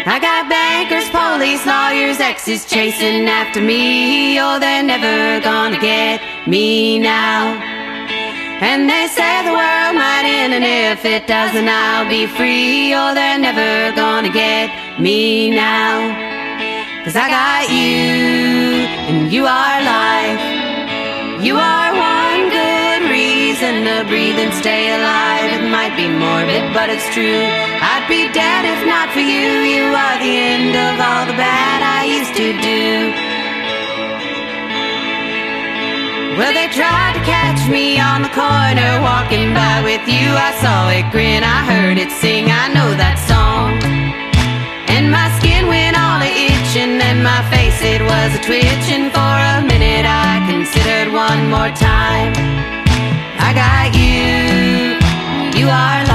I got bankers, police, lawyers, exes chasing after me. Oh, they're never gonna get me now. And they say the world might end, and if it doesn't, I'll be free. Oh, they're never gonna get me now. 'Cause I got you, and you are life. You are one good reason to breathe and stay alive. It might be morbid, but it's true. I'd be dead if not for you. You are the end of all the bad I used to do. Well, they tried to catch me on the corner, walking by with you. I saw it grin, I heard it sing, I know that song. And my skin went all a-itching, and my face, it was a twitching. For a minute I considered one more time. I got you, you are